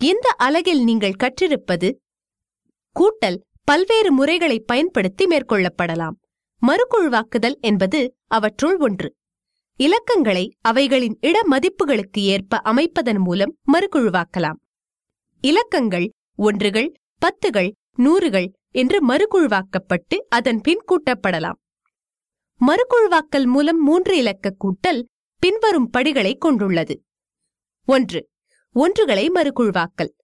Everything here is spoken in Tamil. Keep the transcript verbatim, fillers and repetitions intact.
இந்த அலகில் நீங்கள் கற்றிருப்பது கூட்டல் பல்வேறு முறைகளை பயன்படுத்தி மேற்கொள்ளப்படலாம். மறுகுழுவாக்குதல் என்பது அவற்றுள் ஒன்று. இலக்கங்களை அவைகளின் இட மதிப்புகளுக்கு ஏற்ப அமைப்பதன் மூலம் மறுகுழுவாக்கலாம். இலக்கங்கள் ஒன்றுகள், பத்துகள், நூறுகள் என்று மறுகுழுவாக்கப்பட்டு அதன் பின் கூட்டப்படலாம். மறுகுழுவாக்கல் மூலம் மூன்று இலக்க கூட்டல் பின்வரும் படிகளை கொண்டுள்ளது. ஒன்று, ஒன்றுகளை மறுகுழுவாக்கல்.